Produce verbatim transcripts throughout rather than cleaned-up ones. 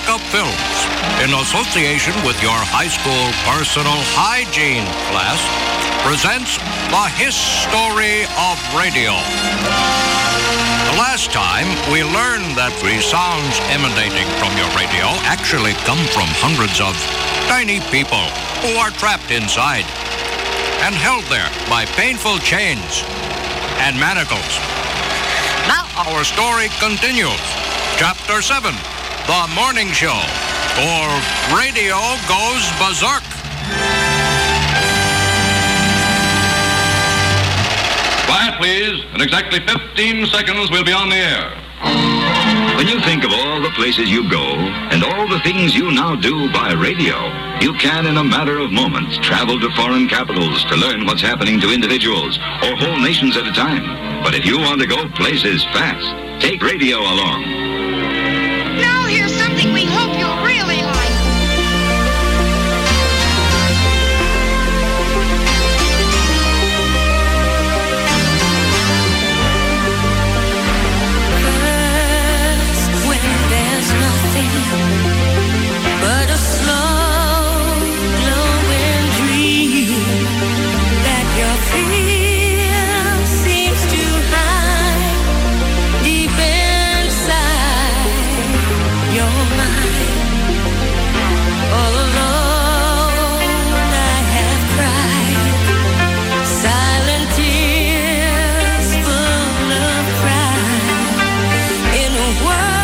America Films, in association with your high school personal hygiene class, presents The History of Radio. The last time, we learned that the sounds emanating from your radio actually come from hundreds of tiny people who are trapped inside and held there by painful chains and manacles. Now our story continues. Chapter seven, The Morning Show, or Radio Goes Berserk. Quiet, please. In exactly fifteen seconds, we'll be on the air. When you think of all the places you go and all the things you now do by radio, you can, in a matter of moments, travel to foreign capitals to learn what's happening to individuals or whole nations at a time. But if you want to go places fast, take radio along. Now here's something we hope you'll really like. But a slow, glowing dream that your fear seems to hide deep inside your mind. All alone I have cried silent tears full of pride in a world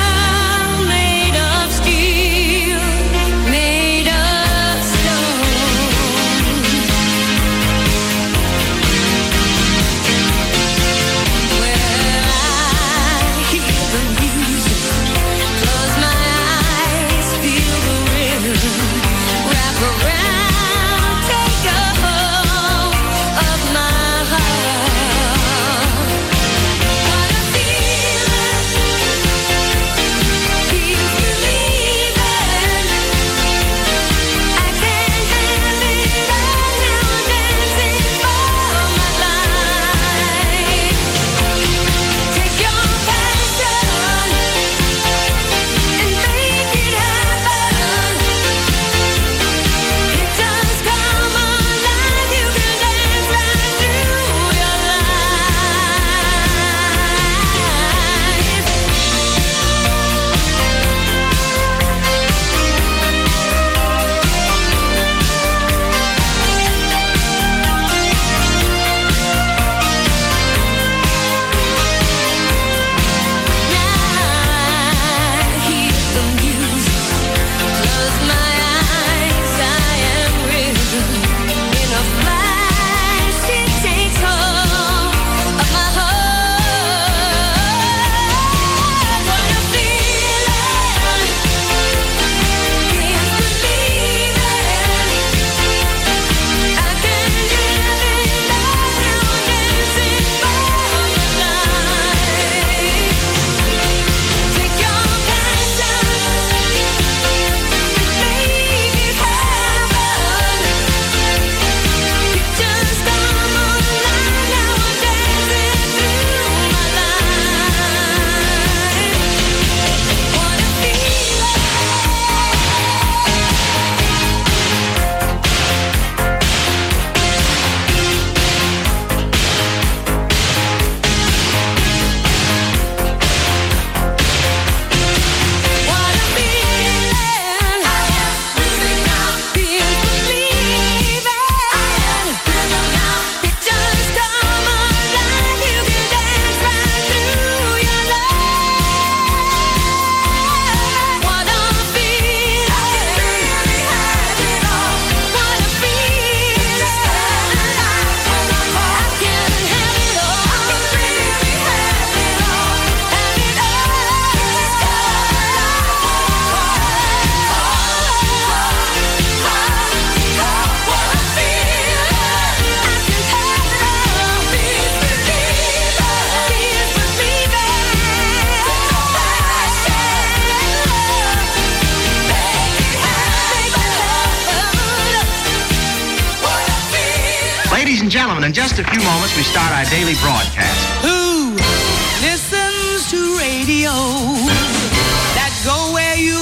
Gentlemen, in just a few moments, we start our daily broadcast. Who listens to radio? That go where you go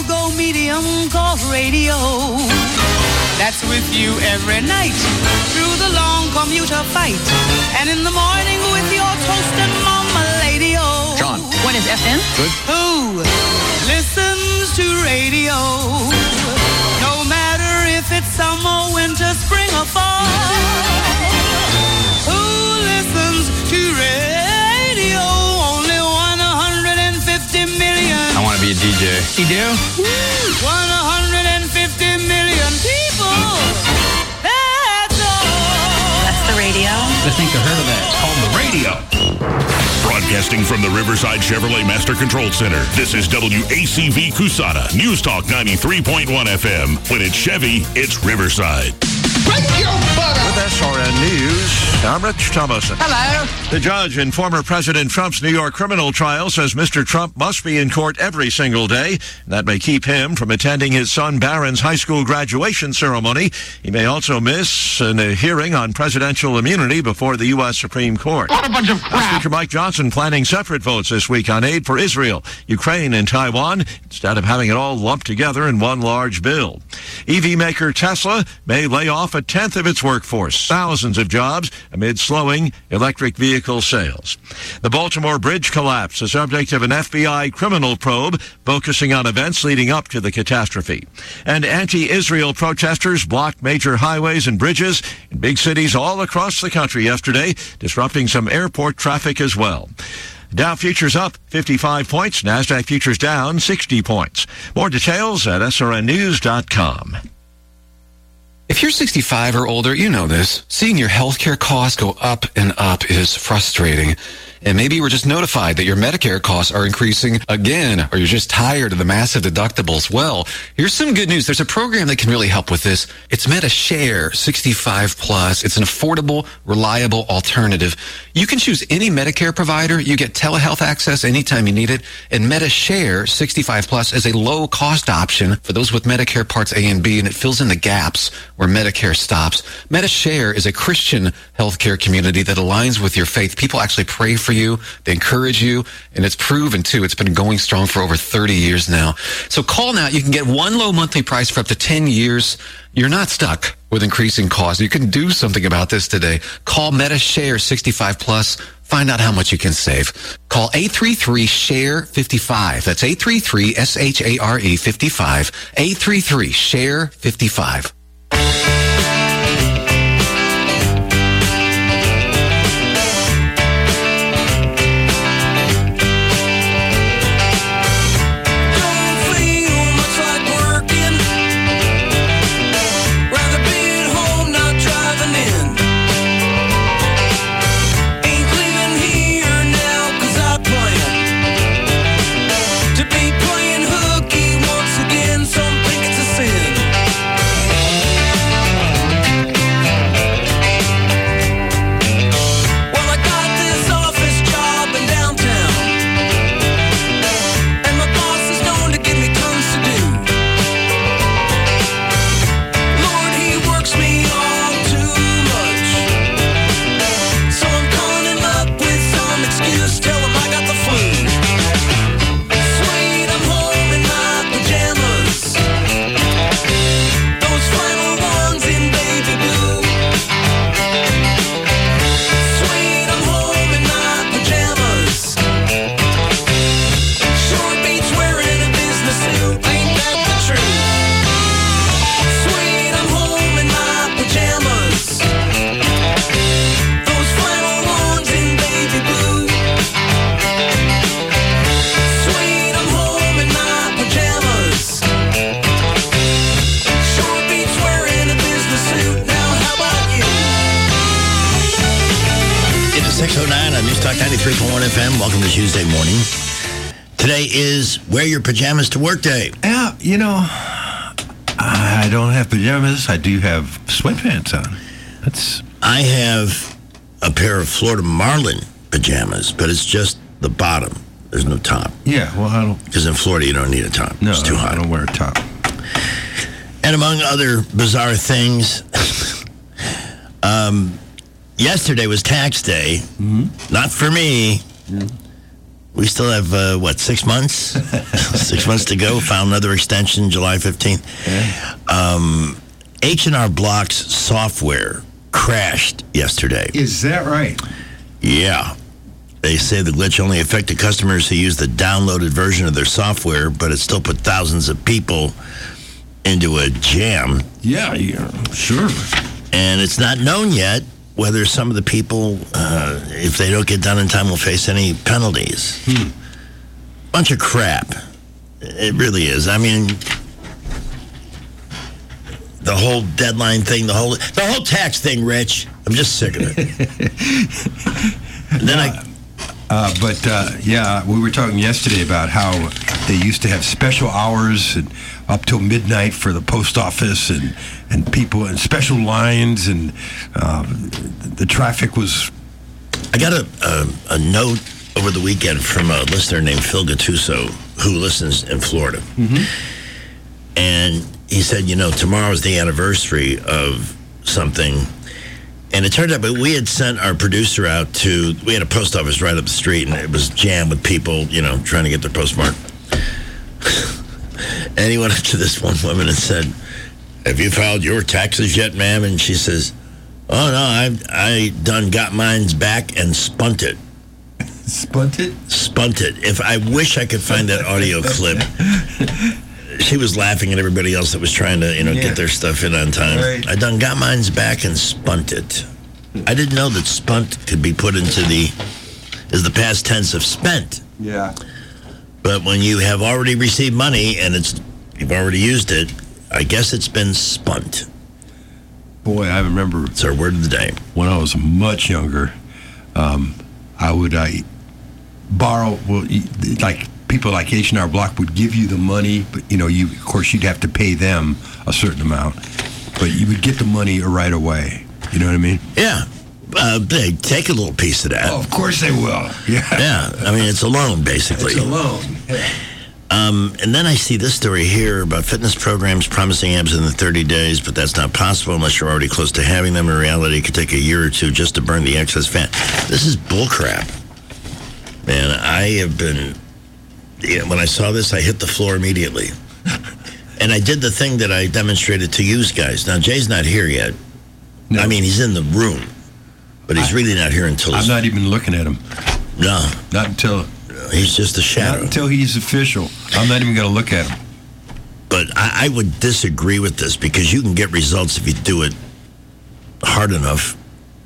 medium called radio. That's with you every night through the long commuter fight, and in the morning with your toast and mama lady-o. John. What is F M? Good. Who listens to radio? No matter if it's summer, winter, spring, or fall. Who listens to radio? Only one hundred fifty million. I want to be a D J. You do? one hundred fifty million people. That's all. That's the radio. I think I heard of that. It's called the radio. Broadcasting from the Riverside Chevrolet Master Control Center, this is W A C V Cusana, News Talk ninety-three point one F M. When it's Chevy, it's Riverside. With S R N News, I'm Rich Thomason. Hello. The judge in former President Trump's New York criminal trial says Mister Trump must be in court every single day. That may keep him from attending his son Barron's high school graduation ceremony. He may also miss a hearing on presidential immunity before the U S Supreme Court. What a bunch of crap. Speaker Mike Johnson planning separate votes this week on aid for Israel, Ukraine, and Taiwan, instead of having it all lumped together in one large bill. E V maker Tesla may lay off a tenth of its workforce, thousands of jobs amid slowing electric vehicle sales. The Baltimore Bridge collapse, the subject of an F B I criminal probe focusing on events leading up to the catastrophe. And anti-Israel protesters blocked major highways and bridges in big cities all across the country yesterday, disrupting some airport traffic as well. Dow futures up fifty-five points, NASDAQ futures down sixty points. More details at S R N news dot com. If you're sixty-five or older, you know this. Seeing your healthcare costs go up and up is frustrating. And maybe you were just notified that your Medicare costs are increasing again, or you're just tired of the massive deductibles. Well, here's some good news. There's a program that can really help with this. It's MediShare sixty-five plus. It's an affordable, reliable alternative. You can choose any Medicare provider. You get telehealth access anytime you need it. And MediShare sixty-five plus is a low-cost option for those with Medicare Parts A and B, and it fills in the gaps where Medicare stops. MediShare is a Christian healthcare community that aligns with your faith. People actually pray for you, they encourage you, and it's proven too. It's been going strong for over thirty years now. So call now. You can get one low monthly price for up to ten years. You're not stuck with increasing costs. You can do something about this today. Call MediShare sixty-five plus. Find out how much you can save. Call eight three three, S H A R E, fifty-five. That's eight three three, S H A R E, fifty-five. eight three three, S H A R E, fifty-five. six oh nine on News Talk ninety-three point one F M. Welcome to Tuesday morning. Today is Wear Your Pajamas to Work Day. Yeah, you know, I don't have pajamas. I do have sweatpants on. That's. I have a pair of Florida Marlin pajamas, but it's just the bottom. There's no top. Yeah, well, I don't. Because in Florida, you don't need a top. No, it's too hot. I don't wear a top. And among other bizarre things, um, yesterday was tax day. Mm-hmm. Not for me, mm-hmm. We still have, uh, what, six months? six months to go. Found another extension July fifteenth. Yeah. Um, H and R Block's software crashed yesterday. Is that right? Yeah. They say the glitch only affected customers who use the downloaded version of their software, but it still put thousands of people into a jam. Yeah, yeah, sure. And it's not known yet whether some of the people, uh, if they don't get done in time, will face any penalties. Hmm. Bunch of crap. It really is. I mean, the whole deadline thing, the whole the whole tax thing, Rich. I'm just sick of it. And then I. Uh, but, uh, yeah, we were talking yesterday about how they used to have special hours and up till midnight for the post office and, and people and special lines, and uh, the traffic was... I got a, a, a note over the weekend from a listener named Phil Gattuso, who listens in Florida. Mm-hmm. And he said, you know, tomorrow's the anniversary of something. And it turned out, but we had sent our producer out to, we had a post office right up the street, and it was jammed with people, you know, trying to get their postmark. And he went up to this one woman and said, have you filed your taxes yet, ma'am? And she says, oh, no, I've I done got mine's back and spunt it. Spunt it? Spunt it. If I wish I could find that audio clip. She was laughing at everybody else that was trying to, you know, yeah. get their stuff in on time. Right. I done got mine's back and spunt it. I didn't know that spunt could be put into the, is the past tense of spent. Yeah. But when you have already received money and it's, you've already used it, I guess it's been spunt. Boy, I remember. It's our word of the day. When I was much younger, um, I would uh, borrow, well, like, people like H and R Block would give you the money, but, you know, you of course, you'd have to pay them a certain amount, but you would get the money right away. You know what I mean? Yeah. Uh, they take a little piece of that. Oh, of course they will. Yeah. Yeah. I mean, it's a loan, basically. It's a loan. Yeah. Um, and then I see this story here about fitness programs promising abs in the thirty days, but that's not possible unless you're already close to having them. In reality, it could take a year or two just to burn the excess fat. This is bullcrap. Man, I have been... Yeah, when I saw this, I hit the floor immediately. And I did the thing that I demonstrated to you guys. Now, Jay's not here yet. No. I mean, he's in the room, but he's I, really not here until... I'm not even looking at him. No. Not until... He's just a shadow. Not until he's official. I'm not even going to look at him. But I, I would disagree with this, because you can get results if you do it hard enough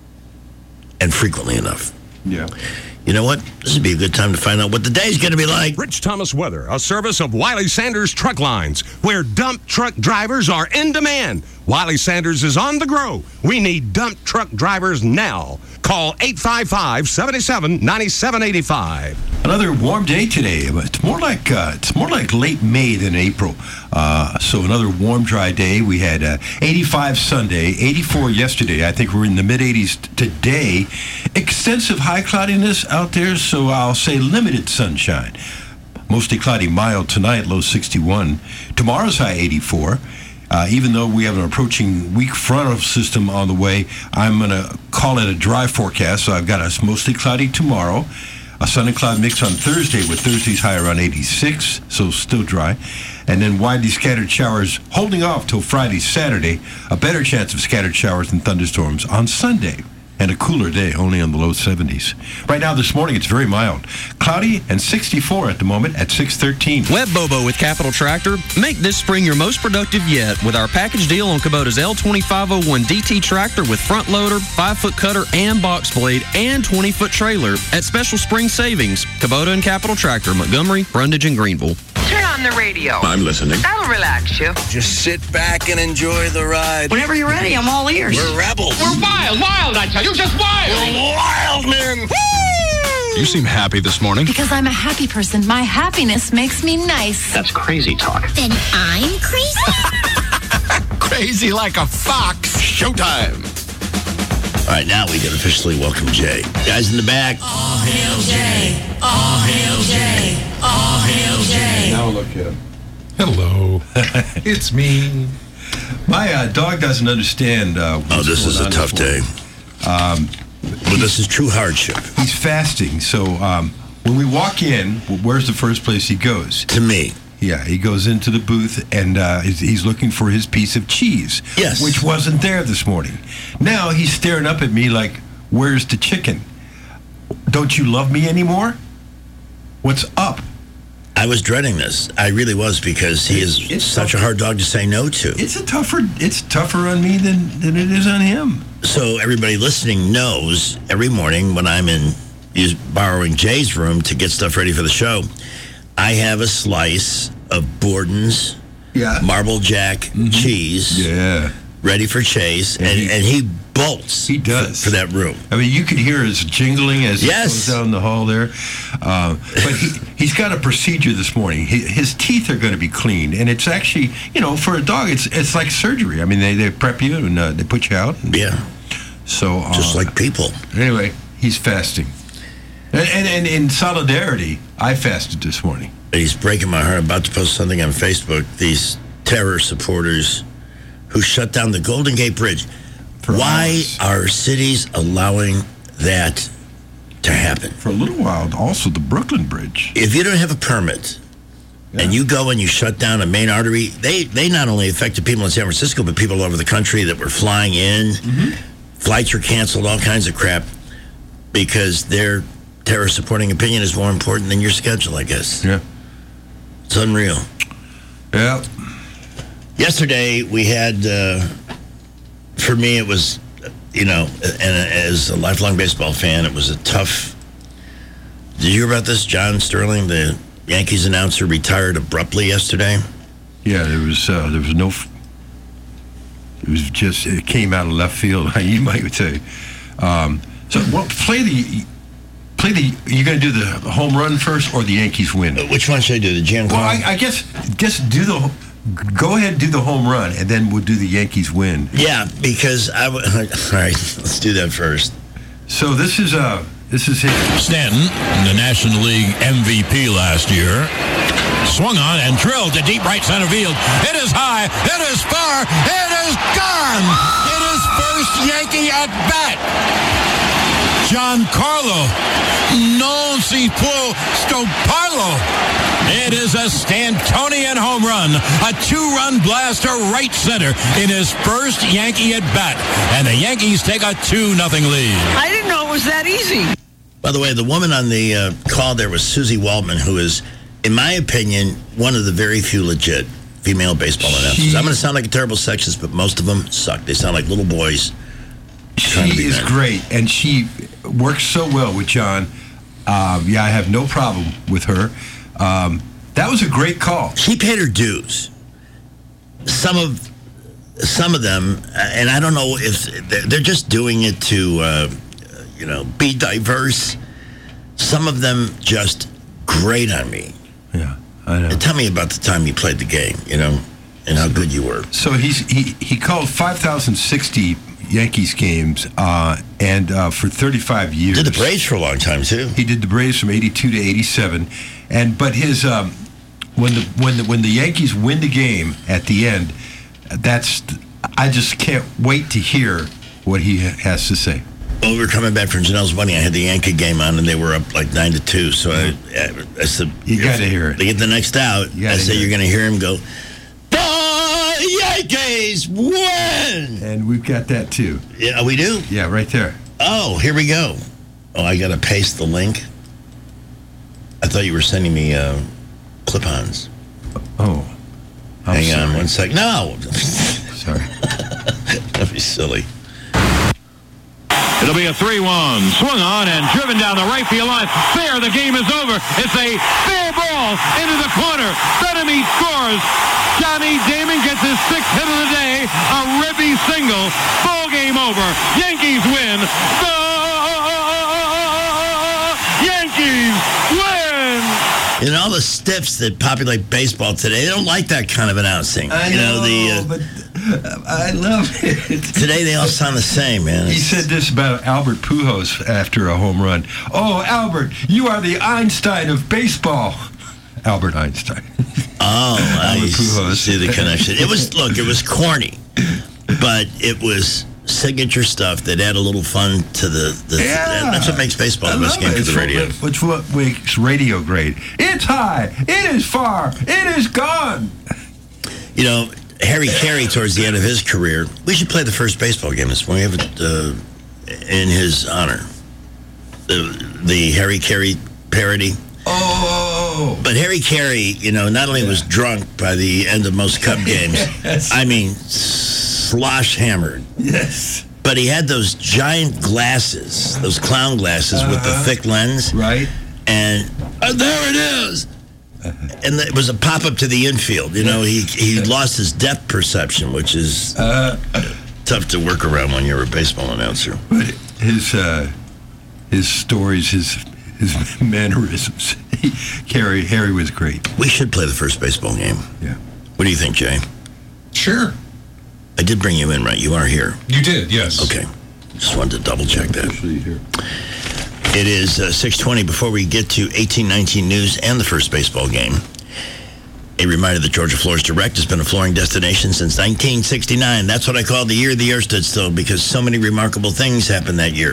and frequently enough. Yeah. You know what? This would be a good time to find out what the day's going to be like. Rich Thomas Weather, a service of Wiley Sanders Truck Lines, where dump truck drivers are in demand. Wiley Sanders is on the grow. We need dump truck drivers now. Call eight five five, seven seven, nine seven eight five. Another warm day today. It's more like uh, it's more like late May than April. Uh, so another warm, dry day. We had uh, eighty-five Sunday, eighty-four yesterday. I think we're in the mid eighties today. Extensive high cloudiness out there, so I'll say limited sunshine. Mostly cloudy, mild tonight, low sixty-one. Tomorrow's high eighty-four. Uh, even though we have an approaching weak frontal system on the way, I'm going to call it a dry forecast. So I've got us mostly cloudy tomorrow. A sun and cloud mix on Thursday, with Thursday's high around eighty-six, so still dry. And then widely scattered showers holding off till Friday, Saturday. A better chance of scattered showers and thunderstorms on Sunday. And a cooler day, only in the low seventies. Right now, this morning, it's very mild. Cloudy and sixty-four at the moment at six thirteen. Web Bobo with Capital Tractor. Make this spring your most productive yet with our package deal on Kubota's L twenty-five oh one D T tractor with front loader, five-foot cutter, and box blade, and twenty-foot trailer at special spring savings. Kubota and Capital Tractor, Montgomery, Brundage, and Greenville. Turn on the radio. I'm listening. That'll relax you. Just sit back and enjoy the ride. Whenever you're ready, I'm all ears. We're rebels. We're wild, wild, I tell you, just wild. We're wild men. Woo! You seem happy this morning. Because I'm a happy person. My happiness makes me nice. That's crazy talk. Then I'm crazy? Crazy like a fox. Showtime. All right, now we can officially welcome Jay. Guys in the back. All hail Jay. All hail Jay. All hail Jay. Now look at him. Hello. It's me. My uh, dog doesn't understand. Uh, oh, this is a tough day. Um, but this is true hardship. He's fasting, so um, when we walk in, where's the first place he goes? To me. Yeah, he goes into the booth, and uh, he's, he's looking for his piece of cheese. Yes. Which wasn't there this morning. Now he's staring up at me like, where's the chicken? Don't you love me anymore? What's up? I was dreading this. I really was, because he is it's such tough. a hard dog to say no to. It's a tougher. It's tougher on me than, than it is on him. So everybody listening knows every morning when I'm in use, borrowing Jay's room to get stuff ready for the show, I have a slice of Borden's yeah. Marble Jack mm-hmm. cheese yeah. ready for Chase, and, and, he, and he bolts he does. For, for that room. I mean, you could hear his jingling as yes. he goes down the hall there. Uh, but he, he's got a procedure this morning. He, his teeth are going to be cleaned, and it's actually, you know, for a dog, it's it's like surgery. I mean, they, they prep you, and uh, they put you out. And, yeah. So uh, just like people. Anyway, he's fasting. And, and, and in solidarity, I fasted this morning. He's breaking my heart. I'm about to post something on Facebook. These terror supporters who shut down the Golden Gate Bridge. For Why hours. Are cities allowing that to happen? For a little while, also the Brooklyn Bridge. If you don't have a permit yeah. and you go and you shut down a main artery, they, they not only affected people in San Francisco, but people all over the country that were flying in. Mm-hmm. Flights were canceled, all kinds of crap, because their terror supporting opinion is more important than your schedule, I guess. Yeah. It's unreal. Yeah. Yesterday, we had, uh, for me, it was, you know, and as a lifelong baseball fan, it was a tough. Did you hear about this? John Sterling, the Yankees announcer, retired abruptly yesterday. Yeah, there was uh, there was no. It was just it came out of left field. You might say. Um, so, well, play the. Play the. You're going to do the home run first, or the Yankees win? Which one should I do? The Giancarlo? Well, I, I guess just do the. Go ahead and do the home run, and then we'll do the Yankees win. Yeah, because I. W- all right, let's do that first. So this is uh this is his. Stanton, the National League M V P last year, swung on and drilled to deep right center field. It is high. It is far. It is gone. It is first Yankee at bat. Giancarlo non si può stopparlo. It is a Stantonian home run, a two-run blast to right center in his first Yankee at bat, and the Yankees take a two nothing lead. I didn't know it was that easy. By the way, the woman on the uh, call there was Susie Waldman, who is, in my opinion, one of the very few legit female baseball announcers. She, I'm going to sound like a terrible sexist, but most of them suck. They sound like little boys. She is men. Great, and she works so well with John. Um, yeah, I have no problem with her. Um, that was a great call. She paid her dues. Some of some of them, and I don't know if they're just doing it to, uh, you know, be diverse. Some of them just grate on me. Yeah, I know. And tell me about the time you played the game, you know, and how good you were. So he's he he called five thousand sixty Yankees games, uh, and uh, for thirty-five years. Did the Braves for a long time too. He did the Braves from eighty-two to eighty-seven, and but his um, when the when the when the Yankees win the game at the end, that's I just can't wait to hear what he has to say. Well, we were coming back from Janelle's wedding. I had the Yankee game on, and they were up like nine to two. So I, I, I said, "You got to hear it." They get the next out. I said, "You're going to hear him go." Yankees win! And we've got that too. Yeah, we do? Yeah, right there. Oh, here we go. Oh, I got to paste the link. I thought you were sending me uh, clip-ons. Oh. I'm Hang sorry. on one sec. No! Sorry. That'd be silly. It'll be a three one. Swung on and driven down the right field line. Fair, the game is over. It's a fair ball into the corner. Benamy scores. Johnny Damon gets his sixth hit of the day. A ribby single. Ball game over. Yankees win. The Yankees win. You know, all the stiffs that populate baseball today, they don't like that kind of announcing. I you know, know, the, uh, but I love it. Today they all sound the same, man. He said this about Albert Pujols after a home run. Oh, Albert, you are the Einstein of baseball. Albert Einstein. Oh, I see the connection. It was, look, it was corny, but it was signature stuff that add a little fun to the. the Yeah. That's what makes baseball I the best love game it. for It's the radio. what- It's what makes radio great. It's high. It is far. It is gone. You know, Harry Carey, towards the end of his career, we should play the first baseball game this morning. We have it uh, in his honor. The, the Harry Carey parody. Oh. But Harry Carey, you know, not only was drunk by the end of most Cub games, Yes. I mean, slosh hammered. Yes. But he had those giant glasses, those clown glasses with the Uh-huh. thick lens. Right. And uh, there it is. And it was a pop up to the infield. You know, he he lost his depth perception, which is Uh, tough to work around when you're a baseball announcer. But his uh, his stories, his his mannerisms, he, Harry Harry was great. We should play the first baseball game. Yeah. What do you think, Jay? Sure. I did bring you in, right? You are here. You did, yes. Okay. Just wanted to double check that. Actually, here. It is uh, six twenty. Before we get to eighteen nineteen news and the first baseball game, a reminder that Georgia Floors Direct has been a flooring destination since nineteen sixty-nine. That's what I call the year the earth stood still, because so many remarkable things happened that year.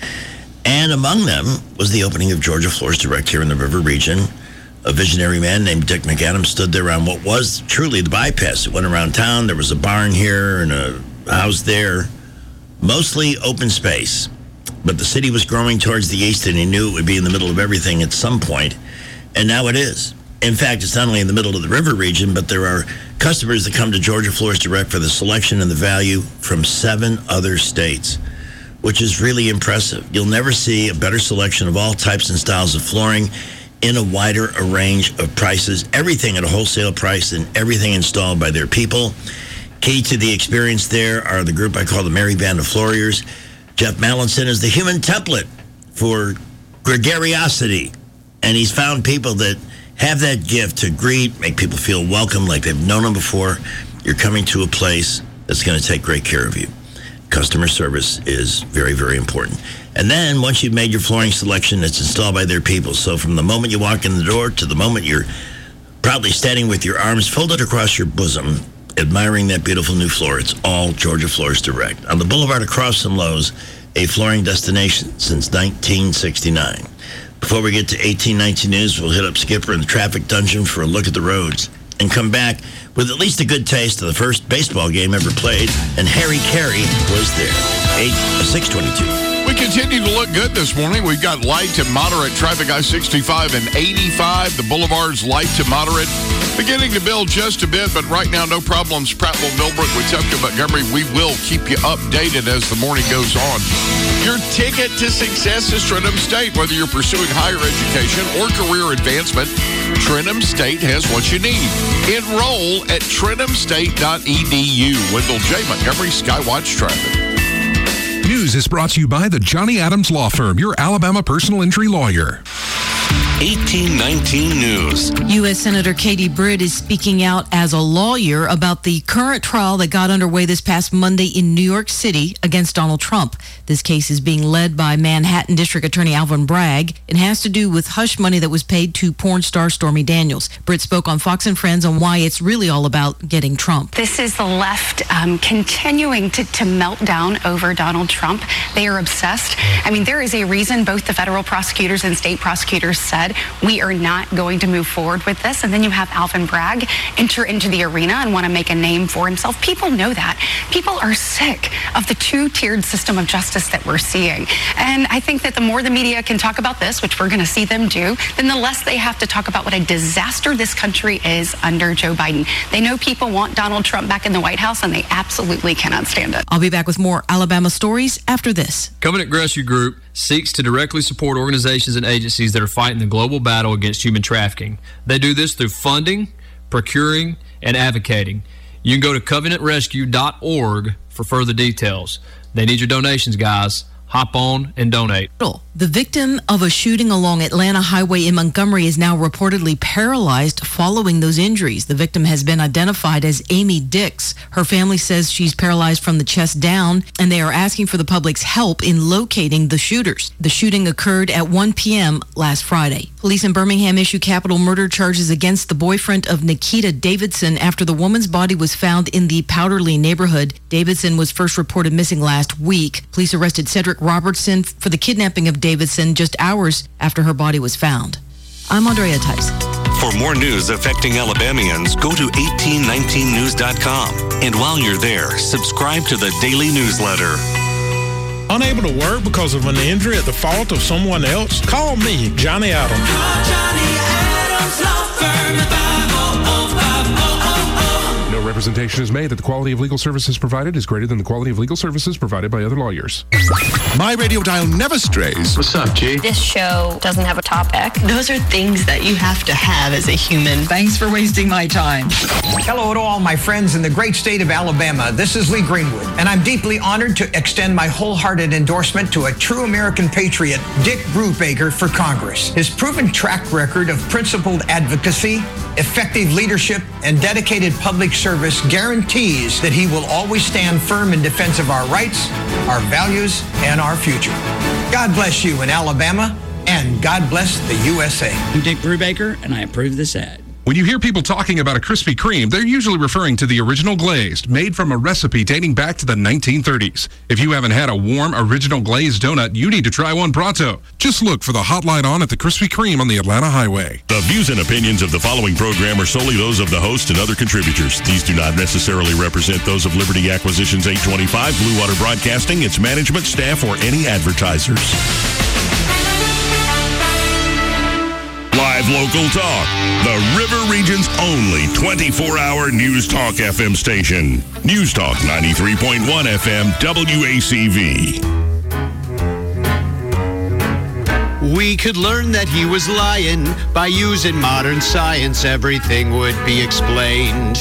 And among them was the opening of Georgia Floors Direct here in the River Region. A visionary man named Dick McAdams stood there on what was truly the bypass. It went around town. There was a barn here and a house there, mostly open space. But the city was growing towards the east, and he knew it would be in the middle of everything at some point. And now it is. In fact, it's not only in the middle of the river region, but there are customers that come to Georgia Floors Direct for the selection and the value from seven other states, which is really impressive. You'll never see a better selection of all types and styles of flooring in a wider a range of prices, everything at a wholesale price and everything installed by their people. Key to the experience there are the group I call the Merry Band of Flouriers. Jeff Mallinson is the human template for gregariosity, and he's found people that have that gift to greet, make people feel welcome like they've known them before. You're coming to a place that's going to take great care of you. Customer service is very, very important. And then once you've made your flooring selection, it's installed by their people. So from the moment you walk in the door to the moment you're proudly standing with your arms folded across your bosom, admiring that beautiful new floor, it's all Georgia Floors Direct. On the boulevard across from Lowe's, a flooring destination since nineteen sixty-nine. Before we get to eighteen nineteen news, we'll hit up Skipper in the traffic dungeon for a look at the roads and come back with at least a good taste of the first baseball game ever played, and Harry Carey was there. eight, six twenty-two. We continue to look good this morning. We've got light to moderate traffic, I sixty-five and eighty-five. The boulevard's light to moderate. Beginning to build just a bit, but right now, no problems. Prattville, Millbrook, Wetumpka, Montgomery. We will keep you updated as the morning goes on. Your ticket to success is Trenton State. Whether you're pursuing higher education or career advancement, Trenton State has what you need. Enroll at trenton state dot e d u. Wendell J. Montgomery, Skywatch Traffic. News is brought to you by the Johnny Adams Law Firm, your Alabama personal injury lawyer. eighteen nineteen news. U S. Senator Katie Britt is speaking out as a lawyer about the current trial that got underway this past Monday in New York City against Donald Trump. This case is being led by Manhattan District Attorney Alvin Bragg. It has to do with hush money that was paid to porn star Stormy Daniels. Britt spoke on Fox and Friends on why it's really all about getting Trump. This is the left um, continuing to, to melt down over Donald Trump. They are obsessed. I mean, there is a reason both the federal prosecutors and state prosecutors said we are not going to move forward with this. And then you have Alvin Bragg enter into the arena and want to make a name for himself. People know that. People are sick of the two-tiered system of justice that we're seeing. And I think that the more the media can talk about this, which we're going to see them do, then the less they have to talk about what a disaster this country is under Joe Biden. They know people want Donald Trump back in the White House, and they absolutely cannot stand it. I'll be back with more Alabama stories after this. Covenant Rescue Group seeks to directly support organizations and agencies that are fighting the global battle against human trafficking. They do this through funding, procuring, and advocating. You can go to covenant rescue dot org for further details. They need your donations, guys. Hop on and donate. The victim of a shooting along Atlanta Highway in Montgomery is now reportedly paralyzed following those injuries. The victim has been identified as Amy Dix. Her family says she's paralyzed from the chest down, and they are asking for the public's help in locating the shooters. The shooting occurred at one p.m. last Friday. Police in Birmingham issued capital murder charges against the boyfriend of Nikita Davidson after the woman's body was found in the Powderly neighborhood. Davidson was first reported missing last week. Police arrested Cedric Robertson for the kidnapping of Davidson just hours after her body was found. I'm Andrea Tyson. For more news affecting Alabamians, go to eighteen nineteen news dot com. And while you're there, subscribe to the daily newsletter. Unable to work because of an injury at the fault of someone else? Call me, Johnny Adams. Call Johnny Adams Law Firm at five oh oh, five oh oh oh. No representation is made that the quality of legal services provided is greater than the quality of legal services provided by other lawyers. My radio dial never strays. What's up, G? This show doesn't have a topic. Those are things that you have to have as a human. Thanks for wasting my time. Hello to all my friends in the great state of Alabama. This is Lee Greenwood, and I'm deeply honored to extend my wholehearted endorsement to a true American patriot, Dick Brubaker, for Congress. His proven track record of principled advocacy, effective leadership, and dedicated public service guarantees that he will always stand firm in defense of our rights, our values, and our future. God bless you in Alabama, and God bless the U S A. I'm Dick Brubaker, and I approve this ad. When you hear people talking about a Krispy Kreme, they're usually referring to the original glazed, made from a recipe dating back to the nineteen thirties. If you haven't had a warm, original glazed donut, you need to try one pronto. Just look for the hot light on at the Krispy Kreme on the Atlanta Highway. The views and opinions of the following program are solely those of the host and other contributors. These do not necessarily represent those of Liberty Acquisitions eight twenty-five, Blue Water Broadcasting, its management, staff, or any advertisers. Live local talk. The River Region's only twenty-four hour News Talk F M station. News Talk ninety-three point one F M W A C V. We could learn that he was lying. By using modern science, everything would be explained.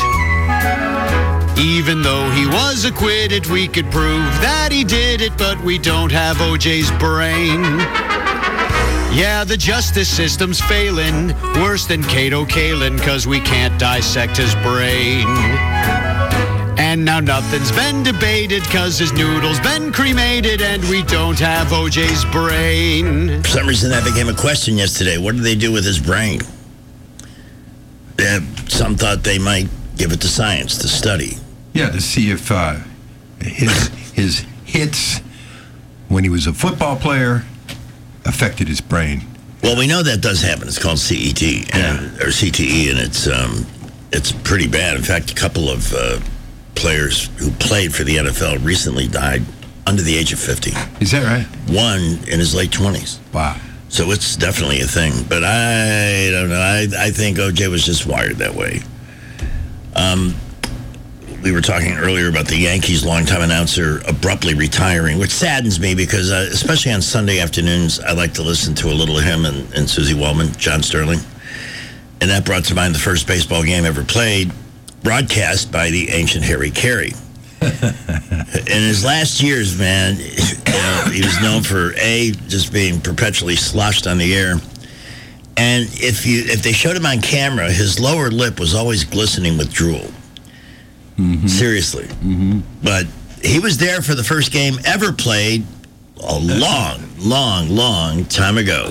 Even though he was acquitted, we could prove that he did it, but we don't have O J's brain. Yeah, the justice system's failing, worse than Kato Kalin, cause we can't dissect his brain. And now nothing's been debated, cause his noodle's been cremated, and we don't have O J's brain. For some reason that became a question yesterday. What do they do with his brain? Uh, some thought they might give it to science to study. Yeah, to see if uh, his, his hits when he was a football player affected his brain. Well, we know that does happen. It's called C E T, and, yeah. or C T E, and it's um, it's pretty bad. In fact, a couple of uh, players who played for the N F L recently died under the age of fifty. Is that right? One in his late twenties. Wow. So it's definitely a thing. But I don't know. I, I think O J was just wired that way. Um, we were talking earlier about the Yankees' longtime announcer abruptly retiring, which saddens me because, uh, especially on Sunday afternoons, I like to listen to a little of him and, and Susie Wellman, John Sterling. And that brought to mind the first baseball game ever played, broadcast by the ancient Harry Carey. In his last years, man, you know, he was known for, A, just being perpetually sloshed on the air. And if you if they showed him on camera, his lower lip was always glistening with drool. Mm-hmm. Seriously. Mm-hmm. But he was there for the first game ever played a long, long, long time ago.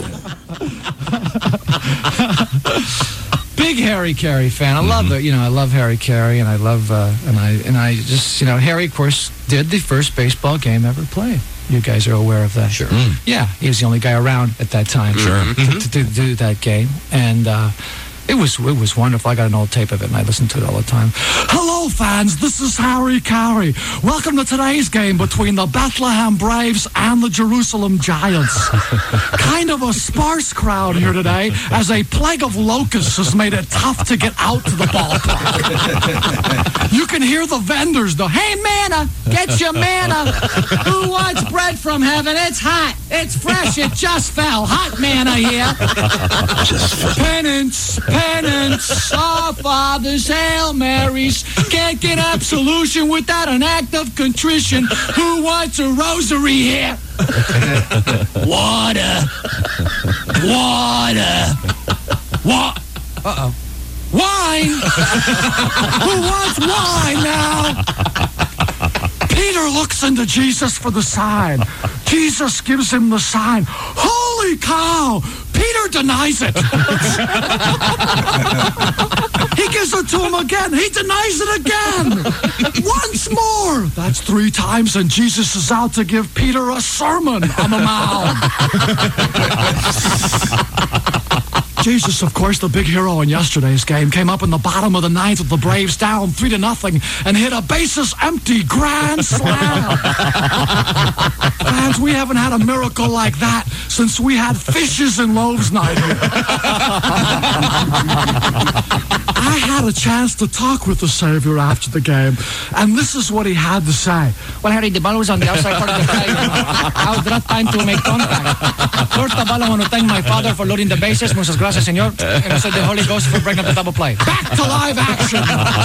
Big Harry Carey fan. I love it. You know, I love Harry Carey, and I love, uh, and I, and I just, you know, Harry, of course, did the first baseball game ever played. You guys are aware of that. Sure. Mm. Yeah, he was the only guy around at that time Sure. to, to, to, to do that game, and uh, it was it was wonderful. I got an old tape of it, and I listened to it all the time. Hello, fans. This is Harry Carey. Welcome to today's game between the Bethlehem Braves and the Jerusalem Giants. Kind of a sparse crowd here today, as a plague of locusts has made it tough to get out to the ballpark. You can hear the vendors, the, hey, manna, get your manna. Who wants bread from heaven? It's hot. It's fresh. It just fell. Hot manna here. Penance, penance, our fathers, Hail Marys. Can't get taking absolution without an act of contrition. Who wants a rosary here? Water. Water. What? Uh-oh. Wine. Who wants wine now? Peter looks into Jesus for the sign. Jesus gives him the sign. Holy cow! Peter denies it. He gives it to him again. He denies it again. Once more. That's three times, and Jesus is out to give Peter a sermon on the Mount. Jesus, of course, the big hero in yesterday's game, came up in the bottom of the ninth with the Braves down three to nothing and hit a bases empty grand slam. Fans, we haven't had a miracle like that since we had fishes and loaves night here. I had a chance to talk with the Savior after the game, and this is what he had to say. Well, Harry, the ball was on the outside part of the plate. I was not time to make contact. First of all, I want to thank my father for loading the bases. Muchas gracias, senor. And also the Holy Ghost for breaking up the double play. Back to live action.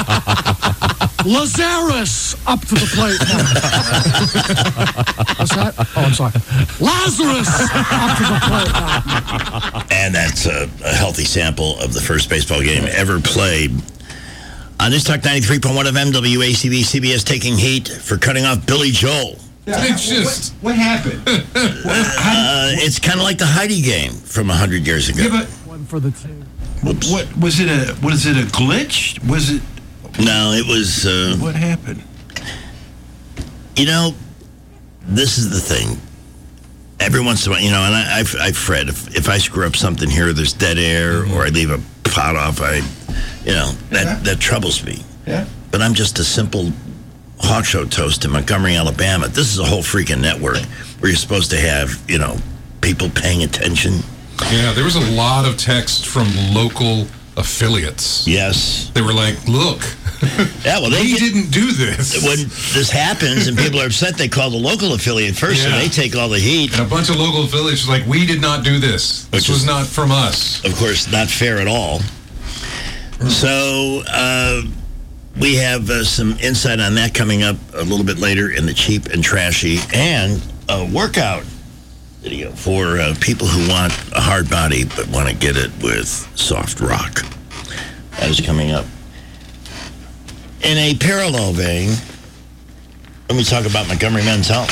Lazarus up to the plate now. What's that? Oh, I'm sorry. Lazarus up to the plate now. And that's a, a healthy sample of the first baseball game ever played. On News Talk ninety-three point one F M, W A C B, C B S taking heat for cutting off Billy Joel. Yeah, it's just what, what happened? uh, it's kind of like the Heidi game from a hundred years ago. Yeah, but one for the team. What, what was it? A was it a glitch? Was it? No, it was. Uh, what happened? You know, this is the thing. Every once in a while, you know, and I, I've, I've fret if, if I screw up something here, there's dead air, mm-hmm. or I leave a pot off. I, you know, that Yeah. that troubles me. Yeah. But I'm just a simple hawk show toast in Montgomery, Alabama. This is a whole freaking network where you're supposed to have, you know, people paying attention. Yeah, there was a lot of text from local affiliates. Yes. They were like, look, yeah, well, they we get, didn't do this. When this happens and people are upset, they call the local affiliate first, Yeah. and they take all the heat. And a bunch of local affiliates were like, we did not do this. This Which was is, not from us. Of course, not fair at all. So, uh, we have uh, some insight on that coming up a little bit later in the Cheap and Trashy, and a workout video for uh, people who want a hard body but want to get it with soft rock. That is coming up. In a parallel vein, let me talk about Montgomery Men's Health.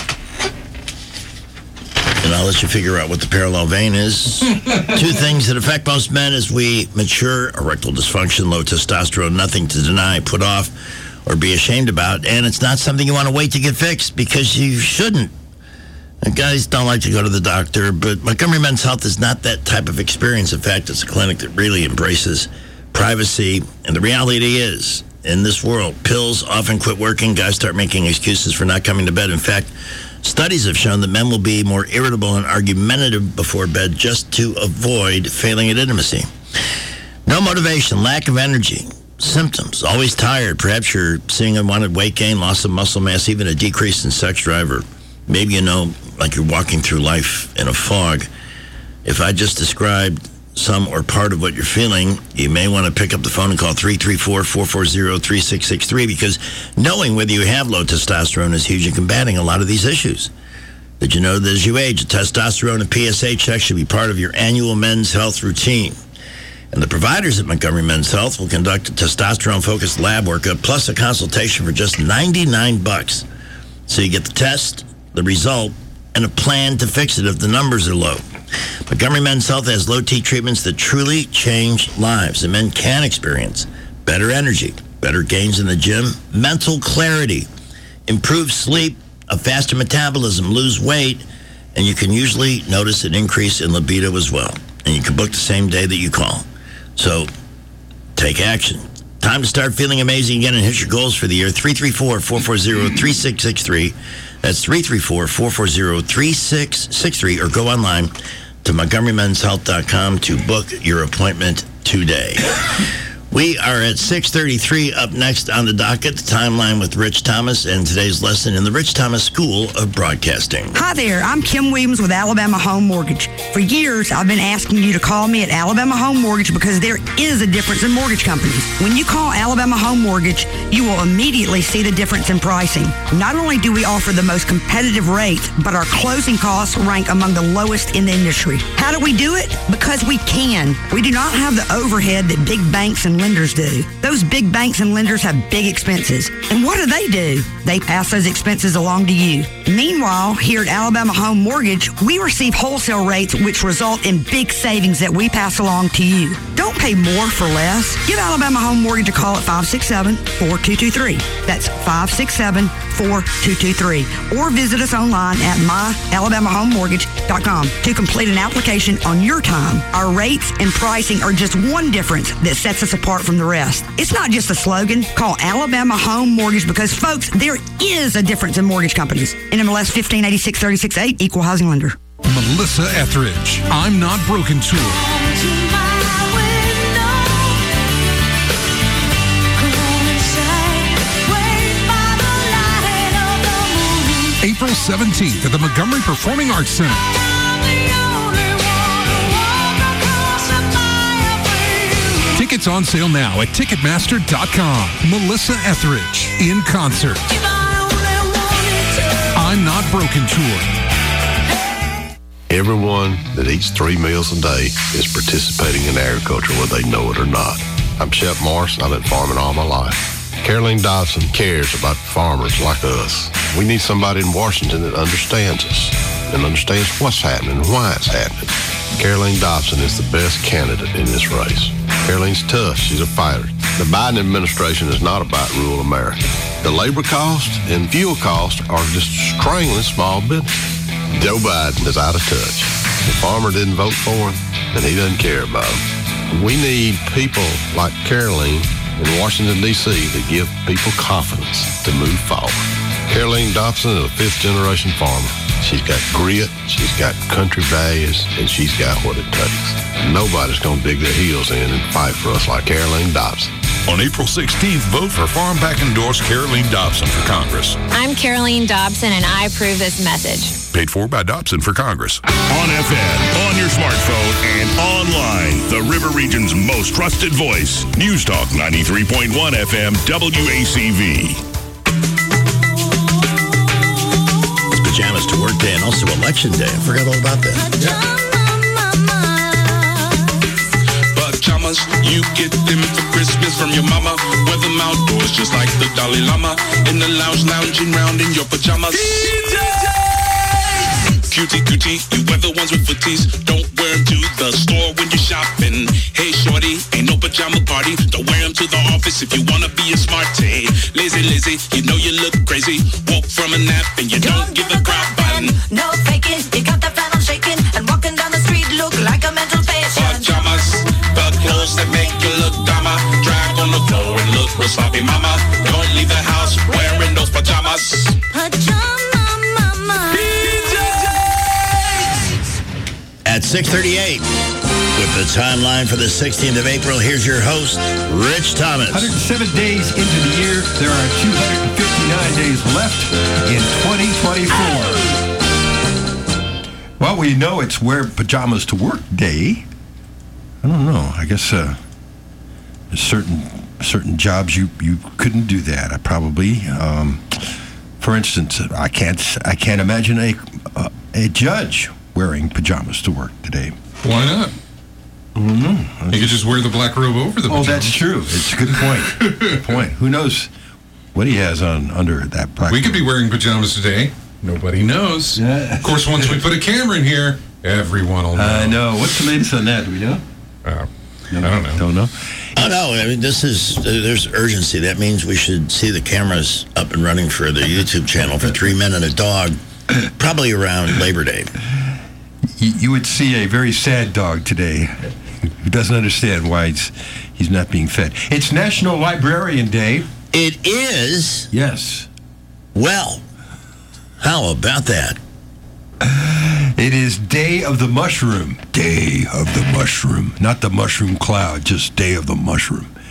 And I'll let you figure out what the parallel vein is. Two things that affect most men as we mature: erectile dysfunction, low testosterone, nothing to deny, put off, or be ashamed about. And it's not something you want to wait to get fixed, because you shouldn't. And guys don't like to go to the doctor, but Montgomery Men's Health is not that type of experience. In fact, it's a clinic that really embraces privacy. And the reality is, in this world, pills often quit working. Guys start making excuses for not coming to bed. In fact, studies have shown that men will be more irritable and argumentative before bed just to avoid failing at intimacy. No motivation, lack of energy, symptoms, always tired. Perhaps you're seeing unwanted weight gain, loss of muscle mass, even a decrease in sex drive, or maybe you know, like you're walking through life in a fog. If I just described some or part of what you're feeling, you may want to pick up the phone and call three three four, four four zero, three six six three, because knowing whether you have low testosterone is huge in combating a lot of these issues. Did you know that as you age, a testosterone and P S A check should be part of your annual men's health routine? And the providers at Montgomery Men's Health will conduct a testosterone-focused lab workup plus a consultation for just ninety-nine bucks. So you get the test, the result, and a plan to fix it if the numbers are low. Montgomery Men's Health has low-T treatments that truly change lives, and men can experience better energy, better gains in the gym, mental clarity, improved sleep, a faster metabolism, lose weight, and you can usually notice an increase in libido as well. And you can book the same day that you call. So take action. Time to start feeling amazing again and hit your goals for the year. three three four, four four zero, three six six three. That's three three four, four four zero, three six six three, or go online to montgomery men's health dot com to book your appointment today. We are at six thirty-three. Up next on the docket, the timeline with Rich Thomas and today's lesson in the Rich Thomas School of Broadcasting. Hi there, I'm Kim Williams with Alabama Home Mortgage. For years, I've been asking you to call me at Alabama Home Mortgage because there is a difference in mortgage companies. When you call Alabama Home Mortgage, you will immediately see the difference in pricing. Not only do we offer the most competitive rates, but our closing costs rank among the lowest in the industry. How do we do it? Because we can. We do not have the overhead that big banks and lenders do. Those big banks and lenders have big expenses. And what do they do? They pass those expenses along to you. Meanwhile, here at Alabama Home Mortgage, we receive wholesale rates which result in big savings that we pass along to you. Don't pay more for less. Give Alabama Home Mortgage a call at five six seven, four two two three. That's five six seven, four two two three. Or visit us online at my alabama home mortgage dot com to complete an application on your time. Our rates and pricing are just one difference that sets us apart from the rest. It's not just a slogan. Call Alabama Home Mortgage because, folks, there is a difference in mortgage companies. N M L S fifteen eighty-six thirty-six eight, Equal Housing Lender. Melissa Etheridge, I'm Not Broken Tour. April seventeenth at the Montgomery Performing Arts Center. Tickets on sale now at Ticketmaster dot com. Melissa Etheridge in concert. I'm Not Broken Tour. Everyone that eats three meals a day is participating in agriculture whether they know it or not. I'm Shep Morris. I've been farming all my life. Caroline Dobson cares about farmers like us. We need somebody in Washington that understands us and understands what's happening and why it's happening. Caroline Dobson is the best candidate in this race. Caroline's tough. She's a fighter. The Biden administration is not about rural America. The labor cost and fuel costs are just strangling small business. Joe Biden is out of touch. The farmer didn't vote for him, and he doesn't care about him. We need people like Caroline in Washington, D C that give people confidence to move forward. Caroline Dobson is a fifth-generation farmer. She's got grit, she's got country values, and she's got what it takes. Nobody's going to dig their heels in and fight for us like Caroline Dobson. On April sixteenth, vote for Farm Pack Endorse Caroline Dobson for Congress. I'm Caroline Dobson, and I approve this message. Paid for by Dobson for Congress. On F M, on your smartphone, and online. The River Region's most trusted voice. News Talk ninety-three point one F M W A C V. It's pajamas to work day and also election day. I forgot all about that. Yeah. Pajamas, you get them for Christmas from your mama. Wear them outdoors just like the Dalai Lama. In the lounge, lounging round in your pajamas. Cutie, cutie, you wear the ones with footies. Don't wear them to the store when you're shopping. Hey, shorty, ain't no pajama party. Don't wear them to the office if you want to be a smarty. Lazy, lazy, you know you look crazy. Woke from a nap and you don't, don't give a crap button. No faking, you got that flannel shaking. And walking down the street look like a mental patient. Pajamas, the clothes that make you look dumber. Drag on the floor and look real sloppy, mama. Don't leave the house wearing those pajamas. Pajama mama. At six thirty-eight, with the timeline for the sixteenth of April, here's your host, Rich Thomas. one hundred seven days into the year, there are two hundred fifty-nine days left in twenty twenty-four. Well, we know it's Wear Pajamas to Work Day. I don't know. I guess uh, there's certain certain jobs you, you couldn't do that. I probably, um, for instance, I can't I can't imagine a uh, a judge wearing pajamas to work today. Why not? I don't know. You could just wear the black robe over the pajamas. Oh, that's true. It's a good point. Good point. Who knows what he has on under that black We robe. could be wearing pajamas today. Nobody knows. Yeah. Of course, once we put a camera in here, everyone will know. I know. What's the latest on that? Do we know? Uh, I don't know. Don't know. Oh, no. I mean, this is, uh, there's urgency. That means we should see the cameras up and running for the YouTube channel for Three Men and a Dog, probably around Labor Day. You, you would see a very sad dog today who doesn't understand why he's, he's not being fed. It's National Librarian Day. It is? Yes. Well, how about that? It is Day of the Mushroom. Day of the Mushroom. Not the mushroom cloud, just Day of the Mushroom.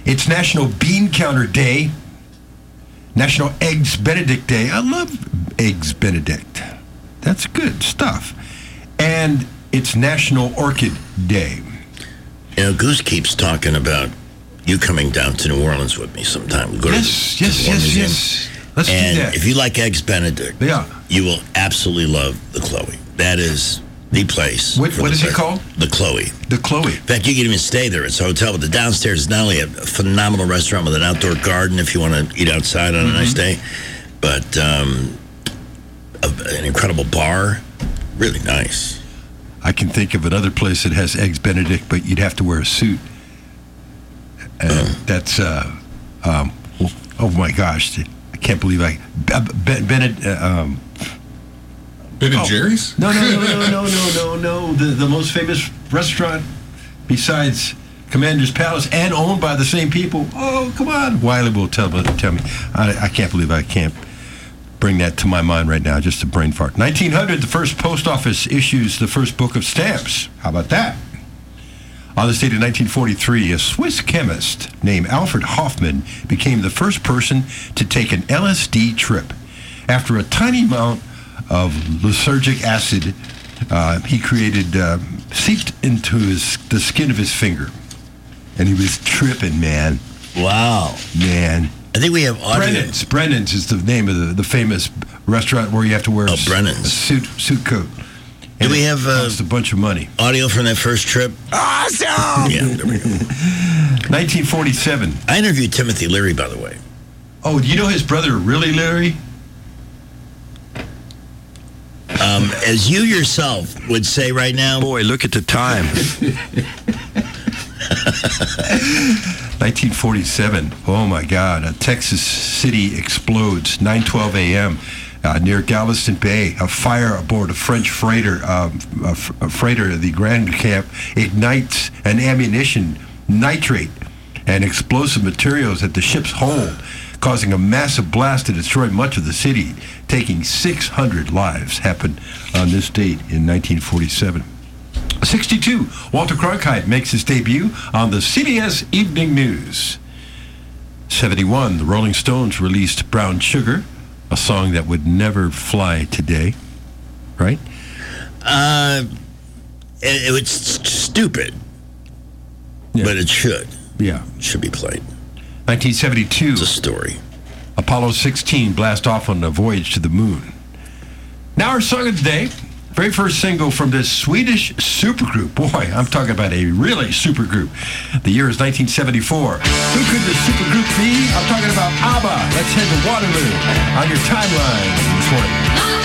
It's National Bean Counter Day. National Eggs Benedict Day. I love Eggs Benedict. That's good stuff. And it's National Orchid Day. You know, Goose keeps talking about you coming down to New Orleans with me sometime. Go yes, to the, yes, to the yes, museum. yes. Let's and do that. If you like Eggs Benedict, yeah. you will absolutely love the Chloe. That is the place. What, what is it called? The Chloe. The Chloe. In fact, you can even stay there. It's a hotel, but the downstairs is not only a phenomenal restaurant with an outdoor garden if you want to eat outside on mm-hmm. a nice day, but um, a, an incredible bar. Really nice. I can think of another place that has Eggs Benedict, but you'd have to wear a suit. And oh. that's, uh, um, oh my gosh, I can't believe I, Ben, Benedict, uh, um, Ben and oh. Jerry's? No, no, no, no, no, no, no, no. The, the most famous restaurant besides Commander's Palace and owned by the same people. Oh, come on. Wiley will tell, tell me. I, I can't believe I can't bring that to my mind right now, just a brain fart. nineteen hundred, the first post office issues the first book of stamps. How about that? On this date in nineteen forty-three, a Swiss chemist named Alfred Hoffman became the first person to take an L S D trip. After a tiny amount of lysergic acid, uh, he created, uh, seeped into his the skin of his finger. And he was tripping, man. Wow. Man. I think we have audio. Brennan's. Brennan's is the name of the, the famous restaurant where you have to wear oh, a, Brennan's. a suit suit coat. Do we have uh, a bunch of money? Audio from that first trip? Awesome! Yeah, there we go. nineteen forty-seven. I interviewed Timothy Leary, by the way. Oh, do you know his brother, really Leary? Um, as you yourself would say right now. Boy, look at the time. nineteen forty-seven. Oh, my God. A Texas city explodes. nine twelve a.m. Uh, near Galveston Bay. A fire aboard a French freighter, um, a, f- a freighter, the Grand Camp, ignites an ammunition, nitrate, and explosive materials at the ship's hold, causing a massive blast to destroy much of the city, taking six hundred lives. Happened on this date in nineteen forty-seven. sixty-two, Walter Cronkite makes his debut on the C B S Evening News. seventy-one, the Rolling Stones released Brown Sugar, a song that would never fly today, right? Uh, it, it was stupid, yeah. But it should. Yeah. It should be played. nineteen seventy-two. It's a story. Apollo sixteen blast off on a voyage to the moon. Now our song of the day, very first single from this Swedish supergroup. Boy, I'm talking about a really supergroup. The year is nineteen seventy-four. Who could the supergroup be? I'm talking about ABBA. Let's head to Waterloo on your timeline this morning.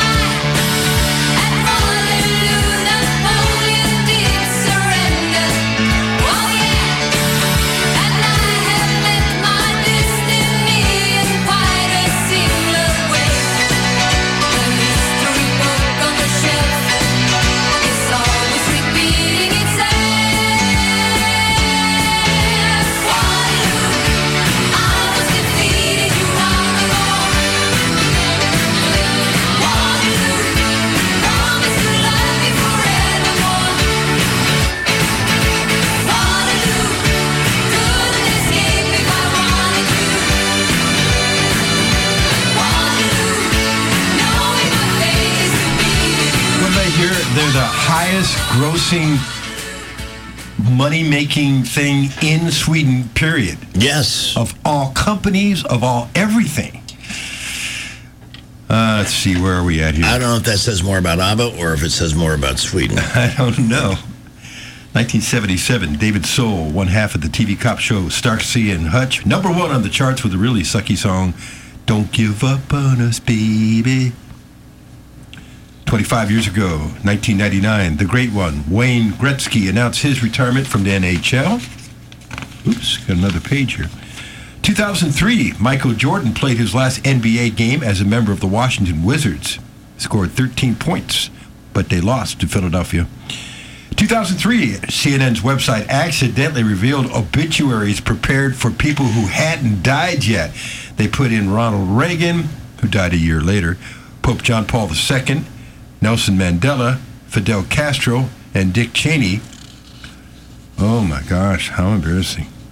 They're the highest grossing money-making thing in Sweden, period. Yes. Of all companies, of all everything. Uh, let's see, where are we at here? I don't know if that says more about ABBA or if it says more about Sweden. I don't know. nineteen seventy-seven, David Soul, one half of the T V cop show Starsky and Hutch. Number one on the charts with a really sucky song, Don't Give Up on Us, Baby. twenty-five years ago, nineteen ninety-nine, the great one, Wayne Gretzky, announced his retirement from the N H L. Oops, got another page here. two thousand three, Michael Jordan played his last N B A game as a member of the Washington Wizards. Scored thirteen points, but they lost to Philadelphia. two thousand three, C N N's website accidentally revealed obituaries prepared for people who hadn't died yet. They put in Ronald Reagan, who died a year later, Pope John Paul the Second, Nelson Mandela, Fidel Castro, and Dick Cheney. Oh my gosh, how embarrassing.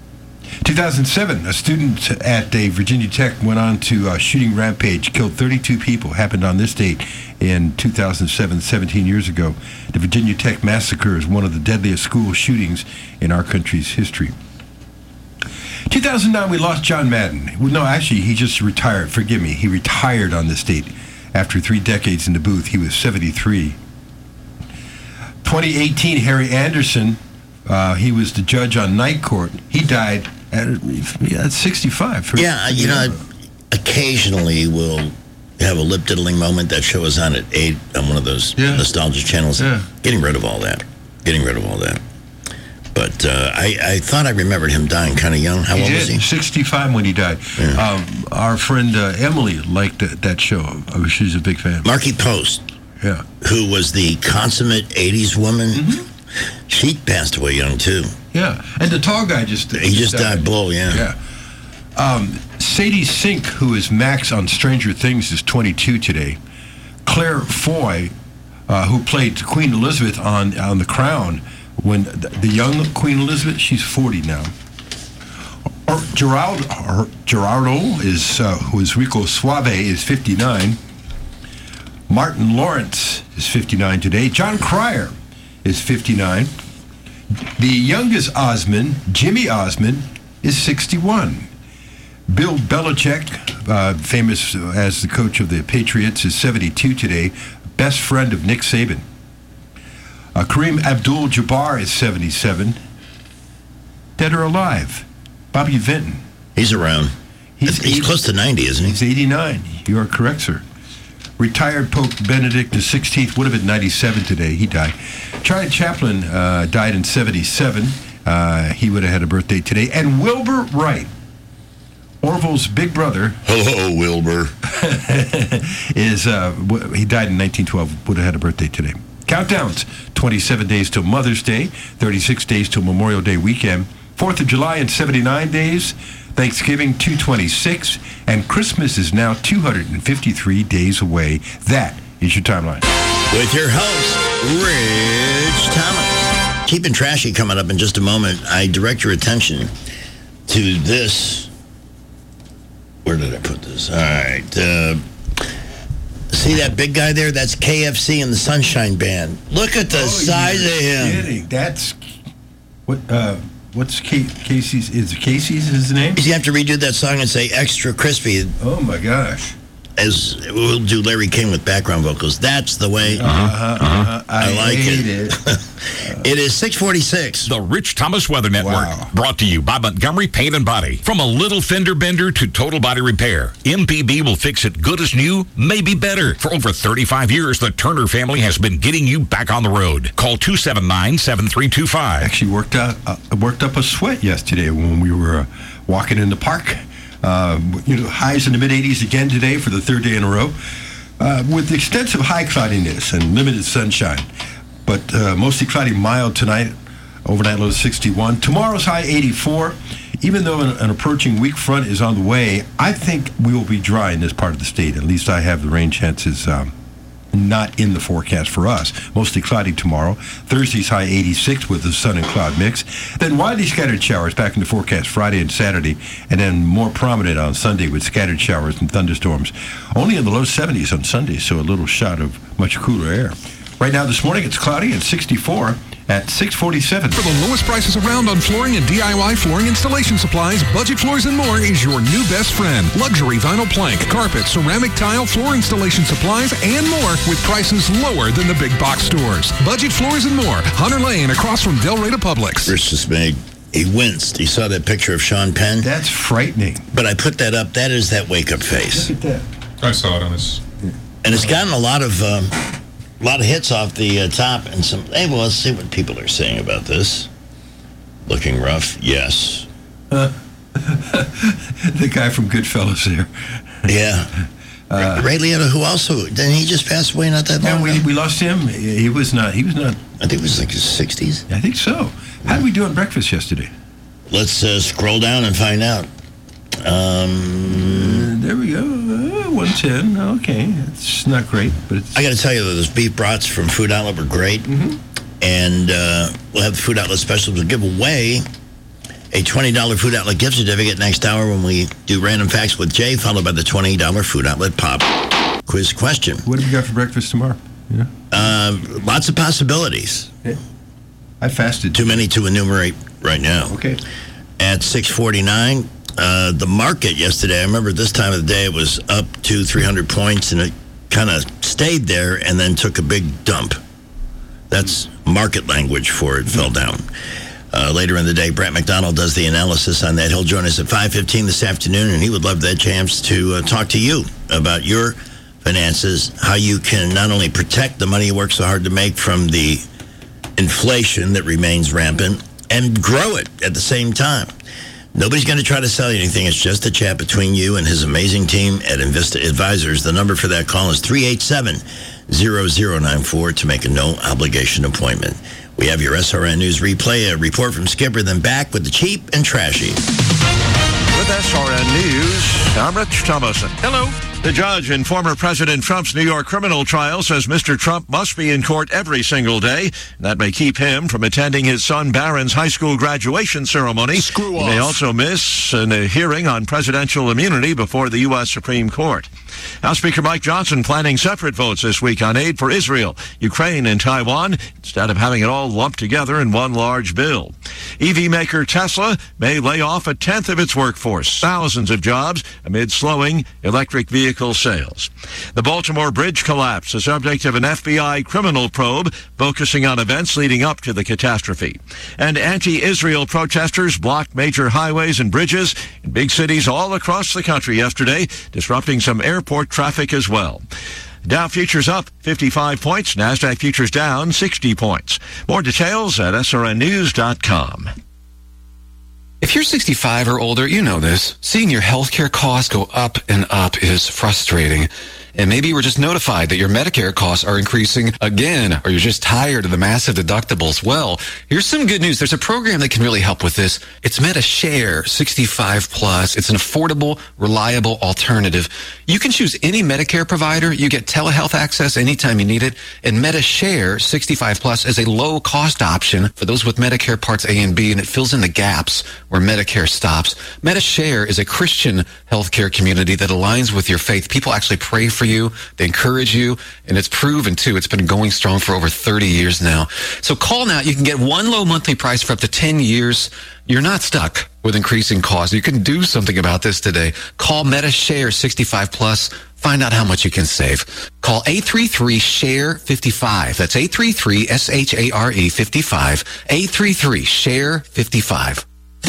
two thousand seven, a student at a Virginia Tech went on to a shooting rampage, killed thirty-two people. Happened on this date in two thousand seven, seventeen years ago. The Virginia Tech massacre is one of the deadliest school shootings in our country's history. two thousand nine, we lost John Madden. Well, no, actually, he just retired. Forgive me. He retired on this date after three decades in the booth. He was seventy-three. twenty eighteen, Harry Anderson, uh, he was the judge on Night Court. He died at, at sixty-five. Yeah, you know, occasionally we'll have a lip-diddling moment. That show is on at eight on one of those yeah. nostalgia channels. Yeah. Getting rid of all that. Getting rid of all that. But uh, I, I thought I remembered him dying kind of young. How he old did. was he? sixty-five when he died. Yeah. Um, our friend uh, Emily liked that, that show. Oh, she's a big fan. Markie Post, yeah, who was the consummate eighties woman, mm-hmm. she passed away young, too. Yeah, and the tall guy just... He just died, died blow, yeah. Yeah. Um, Sadie Sink, who is Max on Stranger Things, is twenty-two today. Claire Foy, uh, who played Queen Elizabeth on, on The Crown, when the, the young Queen Elizabeth, she's forty now. Or Gerald, or Gerardo is, uh, who is Rico Suave, is fifty-nine. Martin Lawrence is fifty-nine today. John Cryer is fifty-nine. The youngest Osmond, Jimmy Osmond, is sixty-one. Bill Belichick, uh, famous as the coach of the Patriots, is seventy-two today. Best friend of Nick Saban. Uh, Kareem Abdul-Jabbar is seventy-seven. Dead or alive? Bobby Vinton. He's around. He's, he's eighty, close to ninety, isn't he? He's eighty-nine. You are correct, sir. Retired Pope Benedict the sixteenth would have been ninety-seven today. He died. Charlie Chaplin uh, died in seventy-seven. Uh, he would have had a birthday today. And Wilbur Wright, Orville's big brother. Hello, Wilbur. is uh, w- he died in nineteen twelve. Would have had a birthday today. Countdowns: twenty-seven days till Mother's Day, thirty-six days till Memorial Day weekend, fourth of July in seventy-nine days, Thanksgiving two twenty-six, and Christmas is now two hundred fifty-three days away. That is your timeline. With your host, Rich Thomas. Keeping Trashy coming up in just a moment. I direct your attention to this. Where did I put this? All right. Uh, see that big guy there? That's K F C and the Sunshine Band. Look at the oh, size of him. Kidding. That's what. Uh, what's K- Casey's? Is Casey's his name? You have to redo that song and say extra crispy. Oh my gosh! As we'll do Larry King with background vocals. That's the way. Uh-huh, uh-huh. I, I like hate it. it. It is six forty-six. The Rich Thomas Weather Network. Wow. Brought to you by Montgomery Paint and Body. From a little fender bender to total body repair, M P B will fix it good as new, maybe better. For over thirty-five years, the Turner family has been getting you back on the road. Call two seven nine, seven three two five. Actually worked out, uh, worked up a sweat yesterday when we were uh, walking in the park. Uh, you know, highs in the mid eighties again today for the third day in a row, uh, with extensive high cloudiness and limited sunshine. But uh, mostly cloudy, mild tonight. Overnight low sixty-one. Tomorrow's high eighty-four. Even though an, an approaching weak front is on the way, I think we will be dry in this part of the state. At least I have the rain chances um, not in the forecast for us. Mostly cloudy tomorrow. Thursday's high eighty-six with the sun and cloud mix. Then widely scattered showers back in the forecast Friday and Saturday, and then more prominent on Sunday with scattered showers and thunderstorms. Only in the low seventies on Sunday, so a little shot of much cooler air. Right now this morning it's cloudy at sixty-four at six forty-seven. For the lowest prices around on flooring and D I Y flooring installation supplies, Budget Floors and More is your new best friend. Luxury vinyl plank, carpet, ceramic tile, floor installation supplies, and more with prices lower than the big box stores. Budget Floors and More, Hunter Lane across from Del Rey to Publix. Rich just made, he winced. He saw that picture of Sean Penn. That's frightening. But I put that up. That is that wake-up face. Look at that. I saw it on his... And it's gotten a lot of... Um, A lot of hits off the uh, top and some... Hey, well, let's see what people are saying about this. Looking rough, yes. Uh, the guy from Goodfellas there. Yeah. Uh, Ray Liotta, who also... Didn't he just pass away not that long yeah, we, ago? we lost him. He was not... He was not... I think it was like his sixties. I think so. How did we do on breakfast yesterday? Let's uh, scroll down and find out. Um, uh, there we go. Uh, one ten. Okay. It's not great, but it's... I got to tell you, those beef brats from Food Outlet were great. Mm-hmm. And uh, we'll have the Food Outlet specials. We'll give away A twenty dollars Food Outlet gift certificate next hour when we do Random Facts with Jay, followed by the twenty dollars Food Outlet Pop quiz question. What do we got for breakfast tomorrow? Yeah. Uh, lots of possibilities. Yeah. I fasted. Too many to enumerate right now. Okay. At six forty-nine, uh, the market yesterday, I remember this time of the day, it was up to three hundred points, and it kind of stayed there and then took a big dump. That's market language for it, fell down. Uh, later in the day, Brett McDonald does the analysis on that. He'll join us at five fifteen this afternoon, and he would love that chance to uh, talk to you about your finances, how you can not only protect the money you work so hard to make from the inflation that remains rampant, and grow it at the same time. Nobody's going to try to sell you anything. It's just a chat between you and his amazing team at Invista Advisors. The number for that call is three eight seven, zero zero nine four to make a no-obligation appointment. We have your S R N News replay, a report from Skipper, then back with the cheap and trashy. With S R N News, I'm Rich Thomason. Hello. The judge in former President Trump's New York criminal trial says Mister Trump must be in court every single day. That may keep him from attending his son Barron's high school graduation ceremony. Screw off. He may also miss a hearing on presidential immunity before the U S Supreme Court. House Speaker Mike Johnson planning separate votes this week on aid for Israel, Ukraine, and Taiwan, instead of having it all lumped together in one large bill. E V maker Tesla may lay off a tenth of its workforce, thousands of jobs, amid slowing electric vehicle sales. The Baltimore Bridge collapse, the subject of an F B I criminal probe focusing on events leading up to the catastrophe. And anti-Israel protesters blocked major highways and bridges in big cities all across the country yesterday, disrupting some airport traffic as well. Dow futures up fifty-five points, NASDAQ futures down sixty points. More details at S R N news dot com. If you're sixty-five or older, you know this. Seeing your healthcare costs go up and up is frustrating. And maybe you were just notified that your Medicare costs are increasing again, or you're just tired of the massive deductibles. Well, here's some good news. There's a program that can really help with this. It's MediShare sixty-five plus. It's an affordable, reliable alternative. You can choose any Medicare provider. You get telehealth access anytime you need it. And MediShare sixty-five plus is a low-cost option for those with Medicare Parts A and B, and it fills in the gaps where Medicare stops. MediShare is a Christian healthcare community that aligns with your faith. People actually pray for you, they encourage you, and it's proven too. It's been going strong for over thirty years now. So call now. You can get one low monthly price for up to ten years. You're not stuck with increasing costs. You can do something about this today. Call MediShare sixty-five plus. Find out how much you can save. Call eight three three, S H A R E, fifty-five. That's eight three three, S H A R E, fifty-five. eight three three, S H A R E, fifty-five.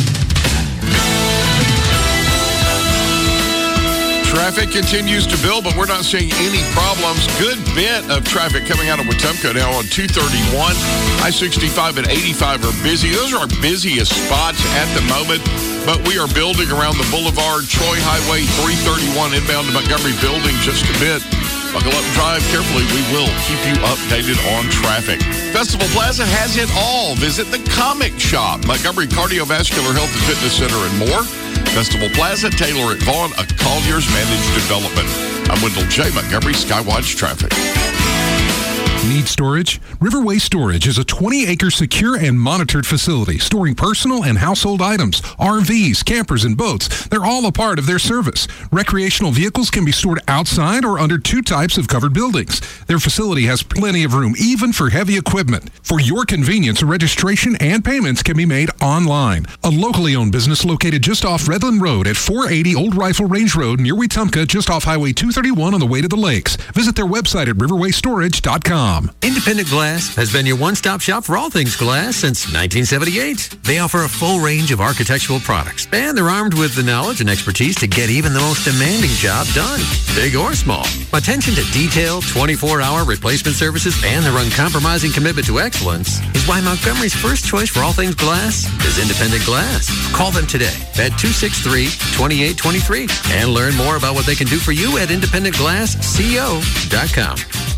Traffic continues to build, but we're not seeing any problems. Good bit of traffic coming out of Wetumpka now on two thirty-one. I sixty-five and eighty-five are busy. Those are our busiest spots at the moment, but we are building around the Boulevard, Troy Highway three thirty-one inbound to Montgomery building just a bit. Buckle up and drive carefully. We will keep you updated on traffic. Festival Plaza has it all. Visit the Comic Shop, Montgomery Cardiovascular Health and Fitness Center, and more. Festival Plaza, Taylor at Vaughn, a Collier's Managed Development. I'm Wendell J. Montgomery, Skywatch Traffic. Need storage? Riverway Storage is a twenty-acre secure and monitored facility storing personal and household items, R Vs, campers, and boats. They're all a part of their service. Recreational vehicles can be stored outside or under two types of covered buildings. Their facility has plenty of room, even for heavy equipment. For your convenience, registration and payments can be made online. A locally owned business located just off Redland Road at four eighty Old Rifle Range Road near Wetumpka, just off Highway two thirty-one on the way to the lakes. Visit their website at riverway storage dot com. Independent Glass has been your one-stop shop for all things glass since nineteen seventy-eight. They offer a full range of architectural products, and they're armed with the knowledge and expertise to get even the most demanding job done, big or small. Attention to detail, twenty-four hour replacement services, and their uncompromising commitment to excellence is why Montgomery's first choice for all things glass is Independent Glass. Call them today at two six three, two eight two three and learn more about what they can do for you at independent glass co dot com.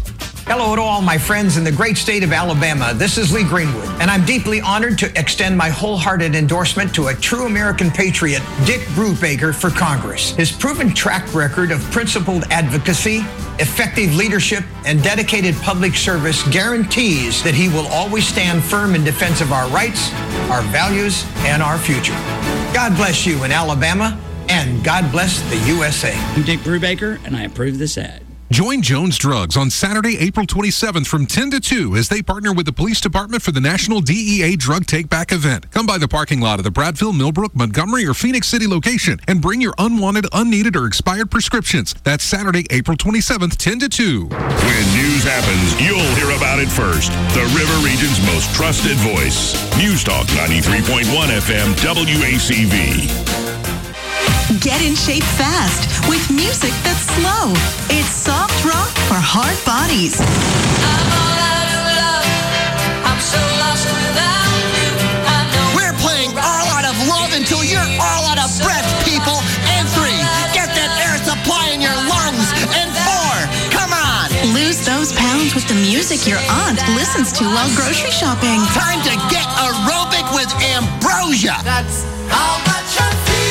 Hello to all my friends in the great state of Alabama. This is Lee Greenwood, and I'm deeply honored to extend my wholehearted endorsement to a true American patriot, Dick Brubaker, for Congress. His proven track record of principled advocacy, effective leadership, and dedicated public service guarantees that he will always stand firm in defense of our rights, our values, and our future. God bless you in Alabama, and God bless the U S A. I'm Dick Brubaker, and I approve this ad. Join Jones Drugs on Saturday, April twenty-seventh from ten to two as they partner with the police department for the National D E A Drug Take Back event. Come by the parking lot of the Bradville, Millbrook, Montgomery, or Phoenix City location and bring your unwanted, unneeded, or expired prescriptions. That's Saturday, April twenty-seventh, ten to two. When news happens, you'll hear about it first. The River Region's most trusted voice. News Talk ninety-three point one F M W A C V. Get in shape fast with music that's slow. It's soft rock for hard bodies. I'm all out of love. I'm so lost without you. I know We're playing All Out of Love until you're all out of breath, people. And three, get that air supply in your lungs. And four, come on. Lose those pounds with the music your aunt listens to while grocery shopping. Time to get aerobic with Ambrosia. That's how much I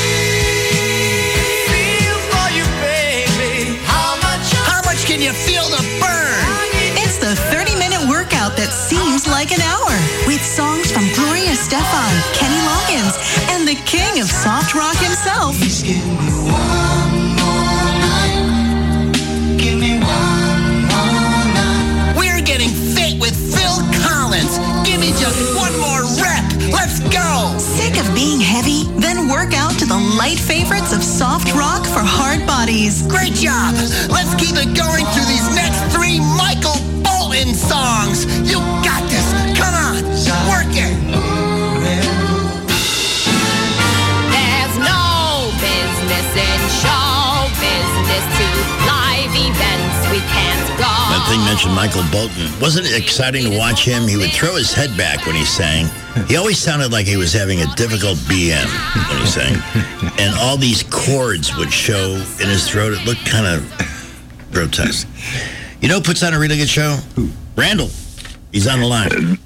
feel for you, baby. How much I How much can you feel the burn? It's the thirty-minute workout that seems like an hour with songs from Gloria Estefan, Kenny Loggins, and the king of soft rock himself. We're getting fit with Phil Collins. Give me just one more rep. Let's go. Sick of being heavy? Then work out to the light favorites of soft rock for hard bodies. Great job. Let's keep it going through these next three Michael Bolton songs. You got this. Come on. Work it. There's no business in show business to live events we can't go. That thing mentioned Michael Bolton. Wasn't it exciting to watch him? He would throw his head back when he sang. He always sounded like he was having a difficult B M when he sang. And all these chords would show in his throat. It looked kind of grotesque. You know who puts on a really good show? Who? Randall. He's on the line.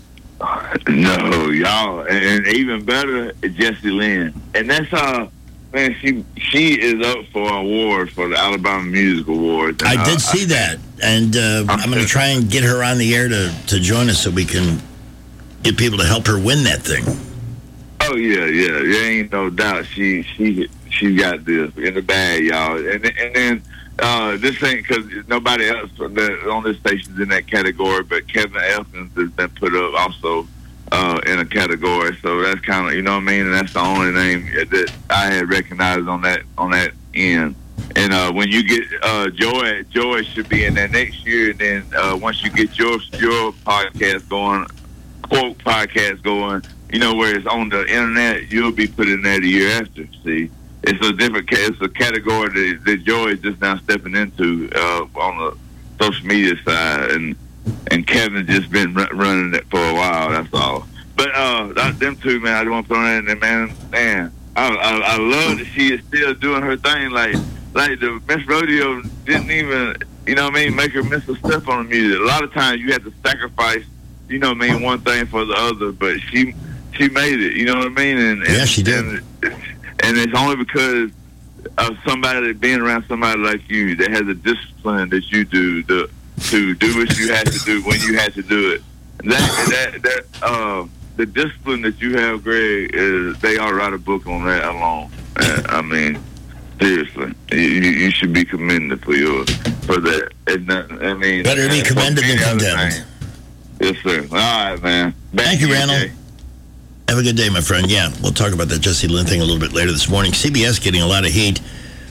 No, y'all, and, and even better, Jessie Lynn. And that's uh man, she she is up for an award for the Alabama Music Awards. And I did uh, see that. And uh, I'm going to try and get her on the air to, to join us so we can get people to help her win that thing. Oh yeah, yeah, there ain't no doubt. She she she got this in the bag, y'all. And and then uh, this ain't because nobody else that on this station's in that category, but Kevin Elkins has been put up also uh, in a category. So that's kind of, you know what I mean. And that's the only name that I had recognized on that on that end. And uh, when you get uh, Joy, Joy should be in there next year. And then uh, once you get your your podcast going, quote podcast going, you know, where it's on the internet, you'll be put in there the year after. See, it's a different, it's a category that, that Joy is just now stepping into uh, on the social media side, and and Kevin's just been r- running it for a while. That's all. But uh, that, them two, man, I just want to throw that in there, man. Man, I, I I love that she is still doing her thing. Like like the Miss Rodeo didn't even, you know what I mean, make her miss a step on the music. A lot of times you have to sacrifice, you know what I mean, one thing for the other, but she she made it, you know what I mean? And, and yeah, she did. And, and it's only because of somebody being around somebody like you that has a discipline that you do to, to do what you had to do when you had to do it. That that that uh, the discipline that you have, Greg, is they ought to write a book on that alone. Uh, I mean, seriously, you, you should be commended for yours for that. And that, I mean, better be commended than condemned. Thing. Yes, sir. All right, man. Back Thank you, Randall. Day. Have a good day, my friend. Yeah, we'll talk about that Jessie Lynn thing a little bit later this morning. C B S getting a lot of heat.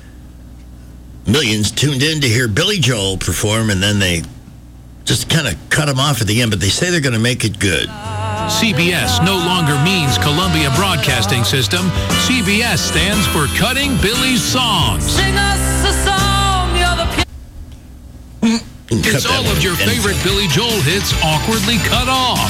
Millions tuned in to hear Billy Joel perform, and then they just kind of cut him off at the end, but they say they're going to make it good. C B S no longer means Columbia Broadcasting System. C B S stands for Cutting Billy's Songs. Sing us a song, you're the piano. It's all of your favorite Billy Joel hits awkwardly cut off.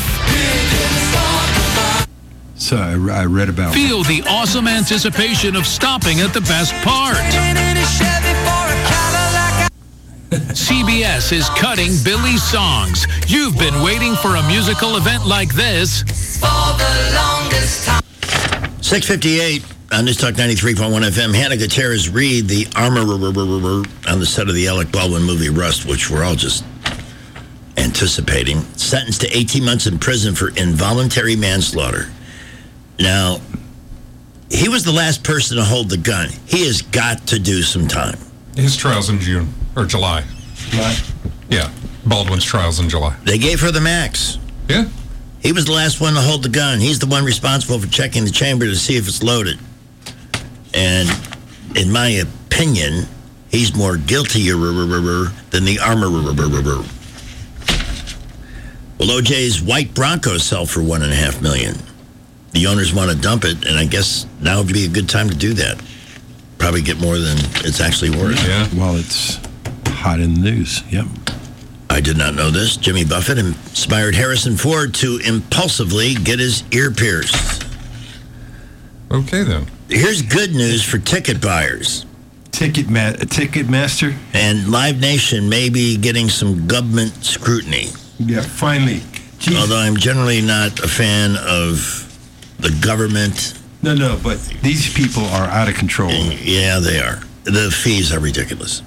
So I, I read about Feel the awesome anticipation of stopping at the best part. C B S is cutting Billy's songs. You've been waiting for a musical event like this For the longest time. six fifty-eight on News Talk ninety-three point one F M. Hannah Gutierrez Reed, the armorer on the set of the Alec Baldwin movie Rust, which we're all just anticipating, sentenced to eighteen months in prison for involuntary manslaughter. Now, he was the last person to hold the gun. He has got to do some time. His trial's in June, or July. July? Yeah, Baldwin's trial's in July. They gave her the max. Yeah. He was the last one to hold the gun. He's the one responsible for checking the chamber to see if it's loaded. And in my opinion, he's more guilty than the armorer. Well, O J's white Bronco sell for one and a half million. The owners want to dump it, and I guess now would be a good time to do that. Probably get more than it's actually worth. Yeah. Well, it's hot in the news. Yep. I did not know this. Jimmy Buffett inspired Harrison Ford to impulsively get his ear pierced. Okay, then. Here's good news for ticket buyers. Ticket ma- Ticketmaster? And Live Nation may be getting some government scrutiny. Yeah, finally. Jeez. Although I'm generally not a fan of the government. No, no, but these people are out of control. Yeah, they are. The fees are ridiculous.